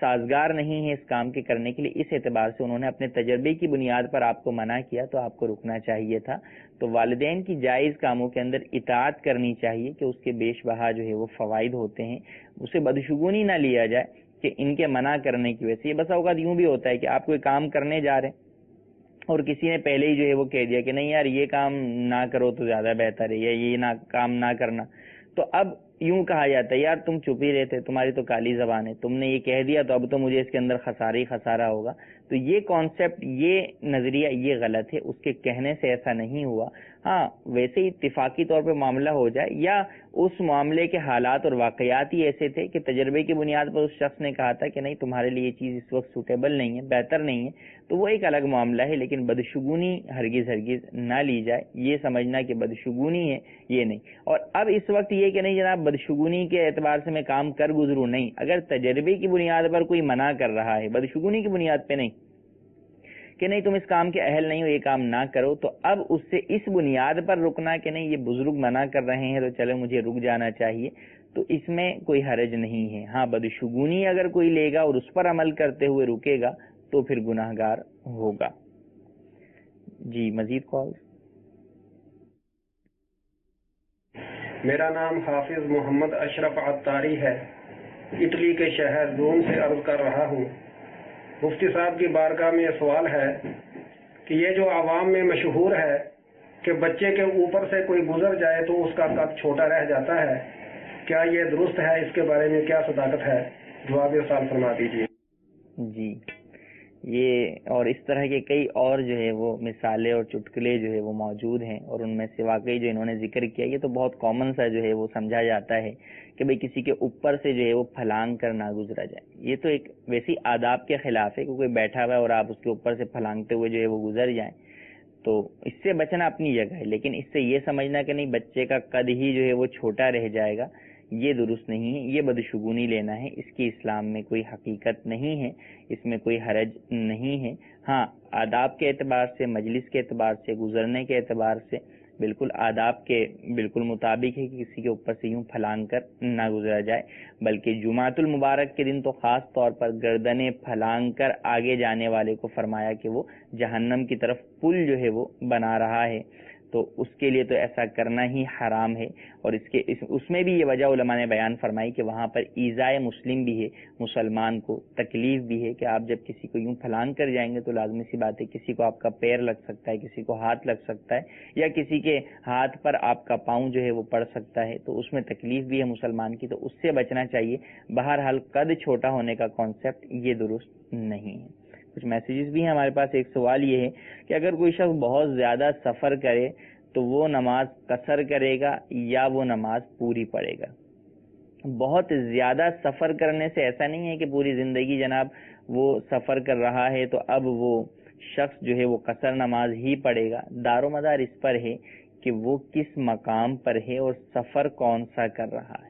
سازگار نہیں ہے اس کام کے کرنے کے لیے، اس اعتبار سے انہوں نے اپنے تجربے کی بنیاد پر آپ کو منع کیا تو آپ کو رکنا چاہیے تھا. تو والدین کی جائز کاموں کے اندر اطاعت کرنی چاہیے کہ اس کے بیش بہا جو ہے وہ فوائد ہوتے ہیں، اسے بدشگونی نہ لیا جائے کہ ان کے منع کرنے کی وجہ سے. یہ بسا اوقات یوں بھی ہوتا ہے کہ آپ کوئی کام کرنے جا رہے ہیں اور کسی نے پہلے ہی جو ہے وہ کہہ دیا کہ نہیں یار یہ کام نہ کرو تو زیادہ بہتر ہے، یا یہ نہ کام نہ کرنا. تو اب یوں کہا جاتا ہے یار تم چپ ہی رہتے، تمہاری تو کالی زبان ہے، تم نے یہ کہہ دیا تو اب تو مجھے اس کے اندر خسارہ ہی خسارہ ہوگا. تو یہ کانسیپٹ، یہ نظریہ یہ غلط ہے، اس کے کہنے سے ایسا نہیں ہوا. ہاں ویسے اتفاقی طور پہ معاملہ ہو جائے یا اس معاملے کے حالات اور واقعات ہی ایسے تھے کہ تجربے کی بنیاد پر اس شخص نے کہا تھا کہ نہیں تمہارے لیے یہ چیز اس وقت سوٹیبل نہیں ہے، بہتر نہیں ہے، تو وہ ایک الگ معاملہ ہے. لیکن بدشگونی ہرگز ہرگز نہ لی جائے، یہ سمجھنا کہ بدشگونی ہے یہ نہیں. اور اب اس وقت یہ کہ نہیں جناب بدشگونی کے اعتبار سے میں کام کر گزروں، نہیں، اگر تجربے کی بنیاد پر کوئی منع کر رہا ہے، بدشگونی کی بنیاد پہ نہیں کہ نہیں تم اس کام کے اہل نہیں ہو یہ کام نہ کرو، تو اب اس سے اس بنیاد پر رکنا کہ نہیں یہ بزرگ منع کر رہے ہیں تو چلے مجھے رک جانا چاہیے، تو اس میں کوئی حرج نہیں ہے. ہاں بدشگونی اگر کوئی لے گا اور اس پر عمل کرتے ہوئے رکے گا تو پھر گناہ گار ہوگا. جی مزید کال. میرا نام حافظ محمد اشرف عطاری ہے، اٹلی کے شہر روم سے عرض کر رہا ہوں. مفتی صاحب کی بارگاہ میں یہ سوال ہے کہ یہ جو عوام میں مشہور ہے کہ بچے کے اوپر سے کوئی گزر جائے تو اس کا قد چھوٹا رہ جاتا ہے، کیا یہ درست ہے؟ اس کے بارے میں کیا صداقت ہے؟ جواب ارسال فرما دیجیے. جی یہ اور اس طرح کے کئی اور جو ہے وہ مثالیں اور چٹکلے جو ہے وہ موجود ہیں، اور ان میں سے واقعی جو انہوں نے ذکر کیا یہ تو بہت کامن سا جو ہے وہ سمجھا جاتا ہے کہ بھئی کسی کے اوپر سے جو ہے وہ پھلانگ کر نہ گزرا جائے. یہ تو ایک ویسی آداب کے خلاف ہے کہ کوئی بیٹھا ہوا ہے اور آپ اس کے اوپر سے پھلانگتے ہوئے جو ہے وہ گزر جائیں، تو اس سے بچنا اپنی جگہ ہے. لیکن اس سے یہ سمجھنا کہ نہیں بچے کا قد ہی جو ہے وہ چھوٹا رہ جائے گا، یہ درست نہیں ہے، یہ بدشگونی لینا ہے. اس کی اسلام میں کوئی حقیقت نہیں ہے، اس میں کوئی حرج نہیں ہے. ہاں آداب کے اعتبار سے، مجلس کے اعتبار سے، گزرنے کے اعتبار سے بالکل آداب کے بالکل مطابق ہے کہ کسی کے اوپر سے یوں پھلانگ کر نہ گزرا جائے. بلکہ جمعۃ المبارک کے دن تو خاص طور پر گردنیں پھلانگ کر آگے جانے والے کو فرمایا کہ وہ جہنم کی طرف پل جو ہے وہ بنا رہا ہے، تو اس کے لیے تو ایسا کرنا ہی حرام ہے. اور اس کے اس, اس میں بھی یہ وجہ علماء نے بیان فرمائی کہ وہاں پر ایذائے مسلم بھی ہے، مسلمان کو تکلیف بھی ہے کہ آپ جب کسی کو یوں پھلانگ کر جائیں گے تو لازمی سی بات ہے کسی کو آپ کا پیر لگ سکتا ہے، کسی کو ہاتھ لگ سکتا ہے، یا کسی کے ہاتھ پر آپ کا پاؤں جو ہے وہ پڑ سکتا ہے، تو اس میں تکلیف بھی ہے مسلمان کی، تو اس سے بچنا چاہیے. بہرحال قد چھوٹا ہونے کا کانسیپٹ یہ درست نہیں ہے. کچھ میسیجز بھی ہیں ہمارے پاس. ایک سوال یہ ہے کہ اگر کوئی شخص بہت زیادہ سفر کرے تو وہ نماز قصر کرے گا یا وہ نماز پوری پڑھے گا؟ بہت زیادہ سفر کرنے سے ایسا نہیں ہے کہ پوری زندگی جناب وہ سفر کر رہا ہے تو اب وہ شخص جو ہے وہ قصر نماز ہی پڑھے گا. دار و مدار اس پر ہے کہ وہ کس مقام پر ہے اور سفر کون سا کر رہا ہے.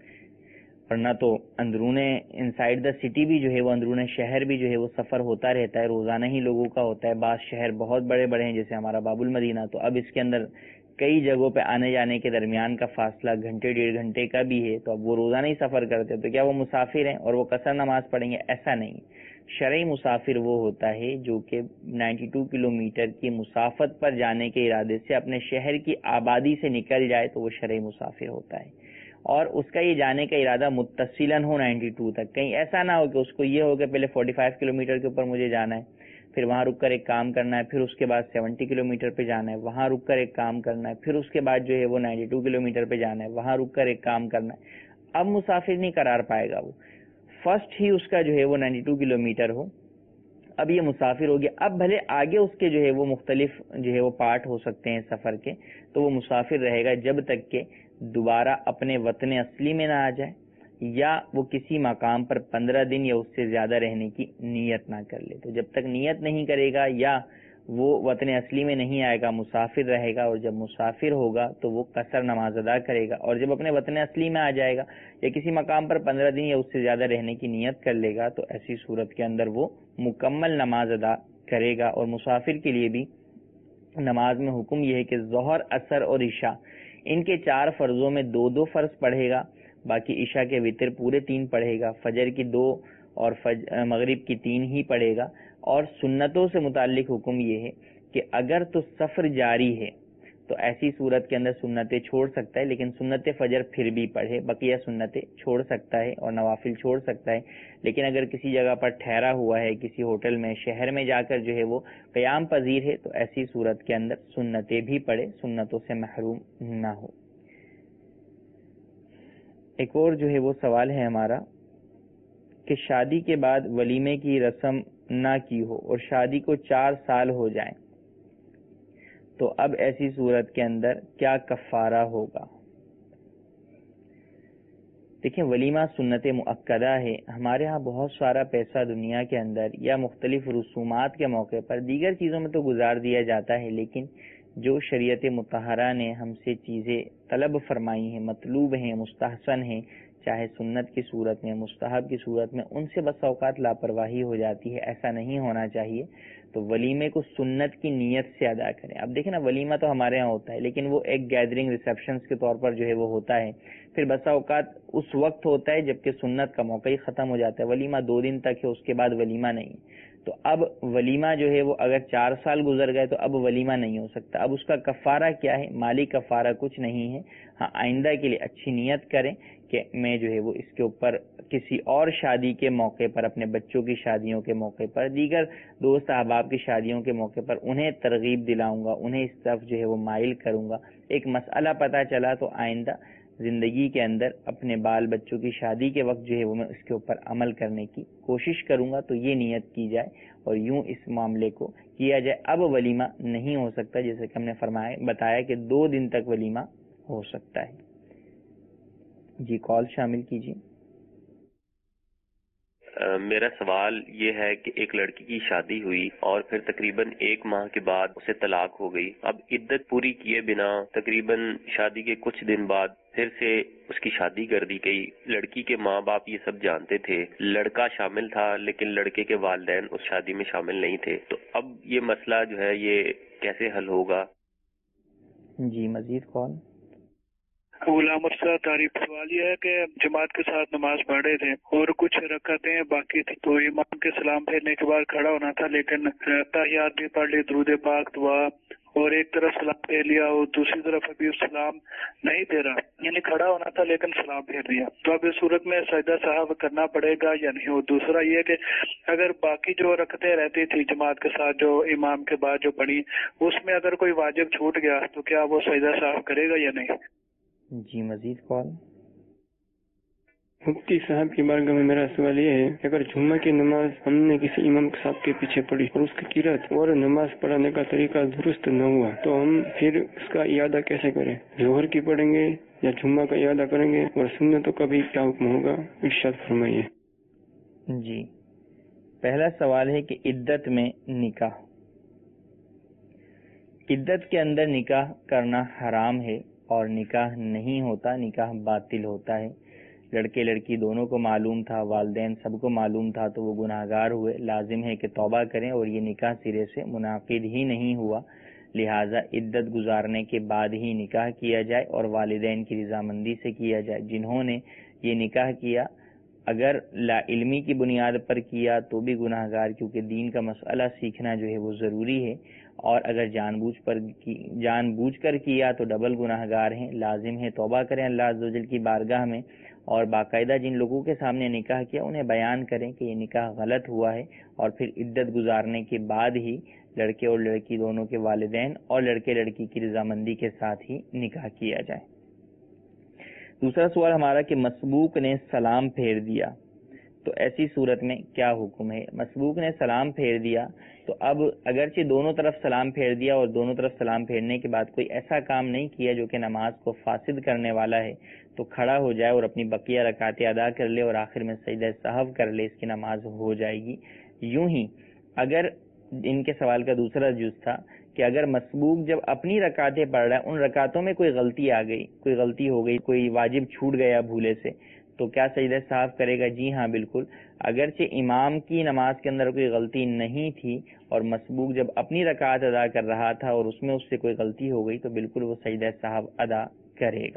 ورنہ تو اندرون انسائیڈ دا سٹی بھی جو ہے وہ اندرون شہر بھی جو ہے وہ سفر ہوتا رہتا ہے، روزانہ ہی لوگوں کا ہوتا ہے. بعض شہر بہت بڑے بڑے ہیں جیسے ہمارا باب المدینہ، تو اب اس کے اندر کئی جگہوں پہ آنے جانے کے درمیان کا فاصلہ گھنٹے ڈیڑھ گھنٹے کا بھی ہے، تو اب وہ روزانہ ہی سفر کرتے ہیں، تو کیا وہ مسافر ہیں اور وہ قصر نماز پڑھیں گے؟ ایسا نہیں. شرعی مسافر وہ ہوتا ہے جو کہ نائنٹی ٹو کلو میٹر کی مسافت پر جانے کے ارادے سے اپنے شہر کی آبادی سے نکل جائے تو وہ شرعی مسافر ہوتا ہے، اور اس کا یہ جانے کا ارادہ متصلاً ہو نائنٹی ٹو تک. کہیں ایسا نہ ہو کہ اس کو یہ ہو کہ پہلے فورٹی فائیو کلو میٹر کے اوپر مجھے جانا ہے، پھر وہاں رک کر ایک کام کرنا ہے، پھر اس کے بعد سیونٹی کلو میٹر پہ جانا ہے، وہاں رک کر ایک کام کرنا ہے، پھر اس کے بعد جو ہے وہ نائنٹی ٹو کلو میٹر پہ جانا ہے، وہاں رک کر ایک کام کرنا ہے. اب مسافر نہیں قرار پائے گا، وہ فرسٹ ہی اس کا جو ہے وہ نائنٹی ٹو کلو میٹر ہو، اب یہ مسافر ہو گیا. اب بھلے آگے اس کے جو ہے وہ مختلف جو ہے وہ پارٹ ہو سکتے ہیں سفر کے، تو وہ مسافر رہے گا جب تک کہ دوبارہ اپنے وطن اصلی میں نہ آ جائے یا وہ کسی مقام پر پندرہ دن یا اس سے زیادہ رہنے کی نیت نہ کر لے. تو جب تک نیت نہیں کرے گا یا وہ وطن اصلی میں نہیں آئے گا، مسافر رہے گا، اور جب مسافر ہوگا تو وہ قصر نماز ادا کرے گا. اور جب اپنے وطن اصلی میں آ جائے گا یا کسی مقام پر پندرہ دن یا اس سے زیادہ رہنے کی نیت کر لے گا تو ایسی صورت کے اندر وہ مکمل نماز ادا کرے گا. اور مسافر کے لیے بھی نماز میں حکم یہ ہے کہ ظہر، عصر اور عشاء ان کے چار فرضوں میں دو دو فرض پڑھے گا، باقی عشاء کے وتر پورے تین پڑھے گا، فجر کی دو اور مغرب کی تین ہی پڑھے گا. اور سنتوں سے متعلق حکم یہ ہے کہ اگر تو سفر جاری ہے تو ایسی صورت کے اندر سنتیں چھوڑ سکتا ہے، لیکن سنت فجر پھر بھی پڑھے، بقیہ سنتیں چھوڑ سکتا ہے اور نوافل چھوڑ سکتا ہے. لیکن اگر کسی جگہ پر ٹھہرا ہوا ہے، کسی ہوٹل میں، شہر میں جا کر جو ہے وہ قیام پذیر ہے، تو ایسی صورت کے اندر سنتیں بھی پڑھے، سنتوں سے محروم نہ ہو. ایک اور جو ہے وہ سوال ہے ہمارا کہ شادی کے بعد ولیمے کی رسم نہ کی ہو اور شادی کو چار سال ہو جائیں تو اب ایسی صورت کے اندر کیا کفارہ ہوگا؟ دیکھیں، ولیمہ سنت مؤکدہ ہے. ہمارے ہاں بہت سارا پیسہ دنیا کے اندر یا مختلف رسومات کے موقع پر دیگر چیزوں میں تو گزار دیا جاتا ہے، لیکن جو شریعت مطہرہ نے ہم سے چیزیں طلب فرمائی ہیں، مطلوب ہیں، مستحسن ہیں، چاہے سنت کی صورت میں، مستحب کی صورت میں، ان سے بس اوقات لاپرواہی ہو جاتی ہے. ایسا نہیں ہونا چاہیے. تو ولیمے کو سنت کی نیت سے ادا کریں. اب دیکھیں نا، ولیمہ تو ہمارے یہاں ہوتا ہے، لیکن وہ ایک گیدرنگ ریسیپشنز کے طور پر جو ہے وہ ہوتا ہے. پھر بسا اوقات اس وقت ہوتا ہے جبکہ سنت کا موقع ہی ختم ہو جاتا ہے. ولیمہ دو دن تک ہے، اس کے بعد ولیمہ نہیں. تو اب ولیمہ جو ہے وہ اگر چار سال گزر گئے تو اب ولیمہ نہیں ہو سکتا. اب اس کا کفارہ کیا ہے؟ مالی کفارہ کچھ نہیں ہے. ہاں، آئندہ کے لیے اچھی نیت کریں کہ میں جو ہے وہ اس کے اوپر کسی اور شادی کے موقع پر، اپنے بچوں کی شادیوں کے موقع پر، دیگر دوست احباب کی شادیوں کے موقع پر انہیں ترغیب دلاؤں گا، انہیں اس طرف جو ہے وہ مائل کروں گا. ایک مسئلہ پتہ چلا تو آئندہ زندگی کے اندر اپنے بال بچوں کی شادی کے وقت جو ہے وہ میں اس کے اوپر عمل کرنے کی کوشش کروں گا. تو یہ نیت کی جائے اور یوں اس معاملے کو کیا جائے. اب ولیمہ نہیں ہو سکتا، جیسے کہ ہم نے فرمایا بتایا کہ دو دن تک ولیمہ ہو سکتا ہے. جی، کال شامل کیجیے. میرا سوال یہ ہے کہ ایک لڑکی کی شادی ہوئی اور پھر تقریباً ایک ماہ کے بعد اسے طلاق ہو گئی. اب عدت پوری کیے بنا تقریباً شادی کے کچھ دن بعد پھر سے اس کی شادی کر دی گئی. لڑکی کے ماں باپ یہ سب جانتے تھے، لڑکا شامل تھا لیکن لڑکے کے والدین اس شادی میں شامل نہیں تھے. تو اب یہ مسئلہ جو ہے یہ کیسے حل ہوگا؟ جی، مزید کال. غلام افسر تعریف. سوال یہ ہے کہ جماعت کے ساتھ نماز پڑھ رہے تھے اور کچھ رکعتیں باقی تھی، تو امام کے سلام پھیرنے کے بعد کھڑا ہونا تھا، لیکن تحیات بھی پڑھ لی، درود پاک، دعا، اور ایک طرف سلام پھیر لیا اور دوسری طرف ابھی سلام نہیں پھیرا، یعنی کھڑا ہونا تھا لیکن سلام پھیر دیا. تو اب اس صورت میں سجدہ صاحب کرنا پڑے گا یا نہیں؟ اور دوسرا یہ کہ اگر باقی جو رکعتیں رہتی تھی جماعت کے ساتھ جو امام کے بعد جو پڑھی، اس میں اگر کوئی واجب چھوٹ گیا تو کیا وہ سجدہ صاحب کرے گا یا نہیں؟ جی، مزید کال. مفتی صاحب کی بارگاہ میں میرا سوال یہ ہے کہ اگر جمعہ کی نماز ہم نے کسی امام صاحب کے پیچھے پڑھی اور اس کی قرات اور نماز پڑھانے کا طریقہ درست نہ ہوا تو ہم پھر اس کا اعادہ کیسے کریں؟ ظہر کی پڑھیں گے یا جمعہ کا اعادہ کریں گے؟ اور سنتوں کا بھی کیا حکم ہوگا؟ ارشاد فرمائیے. جی، پہلا سوال ہے کہ عدت میں نکاح، عدت کے اندر نکاح کرنا حرام ہے اور نکاح نہیں ہوتا، نکاح باطل ہوتا ہے. لڑکے لڑکی دونوں کو معلوم تھا، والدین سب کو معلوم تھا، تو وہ گناہگار ہوئے. لازم ہے کہ توبہ کریں اور یہ نکاح سرے سے منعقد ہی نہیں ہوا، لہٰذا عدت گزارنے کے بعد ہی نکاح کیا جائے اور والدین کی رضامندی سے کیا جائے. جنہوں نے یہ نکاح کیا اگر لا علمی کی بنیاد پر کیا تو بھی گناہگار، کیونکہ دین کا مسئلہ سیکھنا جو ہے وہ ضروری ہے، اور اگر جان بوجھ پر جان بوجھ کر کیا تو ڈبل گناہگار ہیں. لازم ہے توبہ کریں اللہ عز و جل کی بارگاہ میں، اور باقاعدہ جن لوگوں کے سامنے نکاح کیا انہیں بیان کریں کہ یہ نکاح غلط ہوا ہے، اور پھر عدت گزارنے کے بعد ہی لڑکے اور لڑکی دونوں کے والدین اور لڑکے لڑکی کی رضامندی کے ساتھ ہی نکاح کیا جائے. دوسرا سوال ہمارا کہ مسبوق نے سلام پھیر دیا تو ایسی صورت میں کیا حکم ہے؟ مسبوق نے سلام پھیر دیا تو اب اگرچہ دونوں طرف سلام پھیر دیا اور دونوں طرف سلام پھیرنے کے بعد کوئی ایسا کام نہیں کیا جو کہ نماز کو فاسد کرنے والا ہے، تو کھڑا ہو جائے اور اپنی بقیہ رکعتیں ادا کر لے اور آخر میں سجدہ سہو کر لے، اس کی نماز ہو جائے گی. یوں ہی اگر ان کے سوال کا دوسرا جز تھا کہ اگر مسبوق جب اپنی رکعتیں پڑھ رہا ہے ان رکعتوں میں کوئی غلطی آ گئی، کوئی غلطی ہو گئی، کوئی واجب چھوٹ گیا بھولے سے، تو کیا سجدہ سہو کرے گا؟ جی ہاں، بالکل. اگرچہ امام کی نماز کے اندر کوئی غلطی نہیں تھی اور مسبوق جب اپنی رکعت ادا کر رہا تھا اور اس میں اس سے کوئی غلطی ہو گئی تو بالکل وہ سجدہ سہو ادا کرے گا.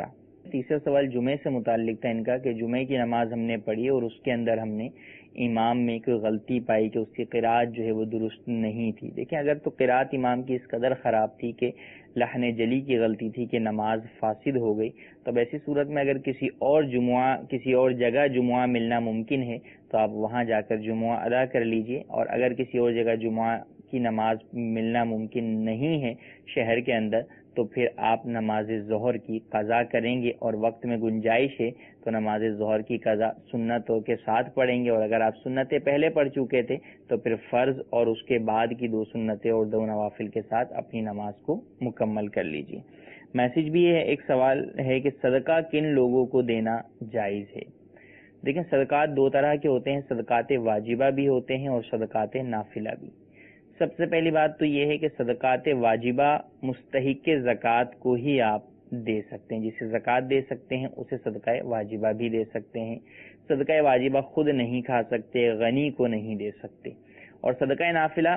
تیسرا سوال جمعے سے متعلق تھا ان کا کہ جمعے کی نماز ہم نے پڑھی اور اس کے اندر ہم نے امام میں کوئی غلطی پائی کہ اس کی قرات جو ہے وہ درست نہیں تھی. دیکھیں اگر تو قرات امام کی اس قدر خراب تھی کہ لحن جلی کی غلطی تھی کہ نماز فاسد ہو گئی، تو ایسی صورت میں اگر کسی اور جمعہ کسی اور جگہ جمعہ ملنا ممکن ہے تو آپ وہاں جا کر جمعہ ادا کر لیجئے، اور اگر کسی اور جگہ جمعہ کی نماز ملنا ممکن نہیں ہے شہر کے اندر تو پھر آپ نماز ظہر کی قضا کریں گے، اور وقت میں گنجائش ہے تو نماز ظہر کی قضا سنتوں کے ساتھ پڑھیں گے، اور اگر آپ سنتیں پہلے پڑھ چکے تھے تو پھر فرض اور اس کے بعد کی دو سنتیں اور دو نوافل کے ساتھ اپنی نماز کو مکمل کر لیجیے. میسج بھی ہے، ایک سوال ہے کہ صدقہ کن لوگوں کو دینا جائز ہے. دیکھیں صدقات دو طرح کے ہوتے ہیں، صدقات واجبہ بھی ہوتے ہیں اور صدقات نافلہ بھی. سب سے پہلی بات تو یہ ہے کہ صدقات واجبہ مستحق زکوٰۃ کو ہی آپ دے سکتے ہیں، جسے زکوٰۃ دے سکتے ہیں اسے صدقہ واجبہ بھی دے سکتے ہیں. صدقہ واجبہ خود نہیں کھا سکتے، غنی کو نہیں دے سکتے. اور صدقہ نافلہ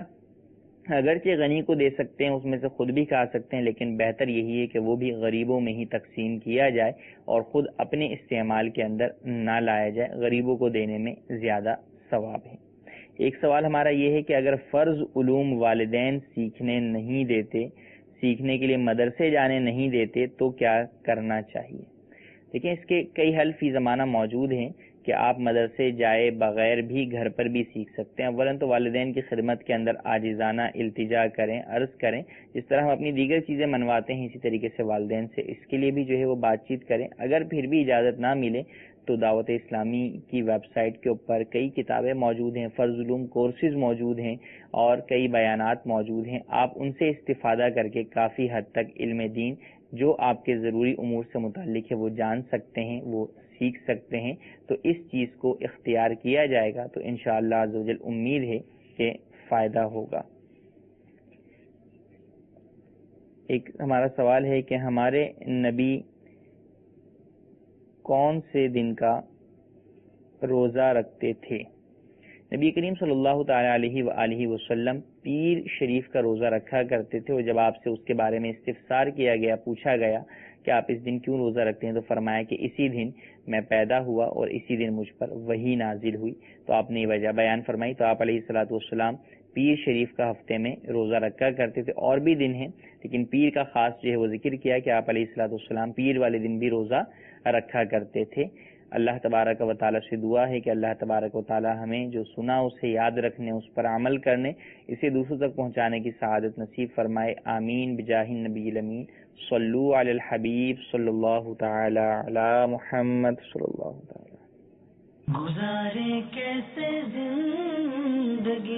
اگرچہ غنی کو دے سکتے ہیں، اس میں سے خود بھی کھا سکتے ہیں، لیکن بہتر یہی ہے کہ وہ بھی غریبوں میں ہی تقسیم کیا جائے اور خود اپنے استعمال کے اندر نہ لایا جائے، غریبوں کو دینے میں زیادہ ثواب ہے. ایک سوال ہمارا یہ ہے کہ اگر فرض علوم والدین سیکھنے نہیں دیتے، سیکھنے کے لیے مدرسے جانے نہیں دیتے تو کیا کرنا چاہیے؟ دیکھیں اس کے کئی حل فی زمانہ موجود ہیں کہ آپ مدرسے جائے بغیر بھی گھر پر بھی سیکھ سکتے ہیں. اولاً تو والدین کی خدمت کے اندر عاجزانہ التجا کریں، عرض کریں، جس طرح ہم اپنی دیگر چیزیں منواتے ہیں اسی طریقے سے والدین سے اس کے لیے بھی جو ہے وہ بات چیت کریں. اگر پھر بھی اجازت نہ ملے تو دعوت اسلامی کی ویب سائٹ کے اوپر کئی کتابیں موجود ہیں، فرض علوم کورسز موجود ہیں اور کئی بیانات موجود ہیں. آپ ان سے استفادہ کر کے کافی حد تک علم دین جو آپ کے ضروری امور سے متعلق ہے وہ جان سکتے ہیں، وہ سیکھ سکتے ہیں. تو اس چیز کو اختیار کیا جائے گا تو انشاءاللہ عز و جل امید ہے کہ فائدہ ہوگا. ایک ہمارا سوال ہے کہ ہمارے نبی کون سے دن کا روزہ رکھتے تھے؟ نبی کریم صلی اللہ تعالی علیہ وآلہ وسلم پیر شریف کا روزہ رکھا کرتے تھے، اور جب آپ سے اس کے بارے میں استفسار کیا گیا، پوچھا گیا کہ آپ اس دن کیوں روزہ رکھتے ہیں، تو فرمایا کہ اسی دن میں پیدا ہوا اور اسی دن مجھ پر وحی نازل ہوئی. تو آپ نے یہ وجہ بیان فرمائی. تو آپ علیہ الصلوۃ والسلام پیر شریف کا ہفتے میں روزہ رکھا کرتے تھے. اور بھی دن ہیں لیکن پیر کا خاص جو ہے وہ ذکر کیا کہ آپ علیہ الصلوۃ والسلام پیر والے دن بھی روزہ رکھا کرتے تھے. اللہ تبارک و تعالیٰ سے دعا ہے کہ اللہ تبارک و تعالیٰ ہمیں جو سنا اسے یاد رکھنے، اس پر عمل کرنے، اسے دوسروں تک پہنچانے کی سعادت نصیب فرمائے. آمین بجاہ النبی الامین. صلو علی الحبیب صلی اللہ تعالی علی محمد صلی اللہ تعالی. گزارے کیسے زندگی،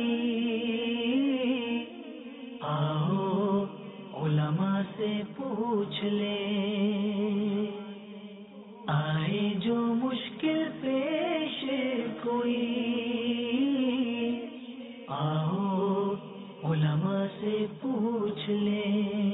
آؤ علماء سے پوچھ لیں، آئے جو مشکل پیش کوئی، آؤ علماء سے پوچھ لیں.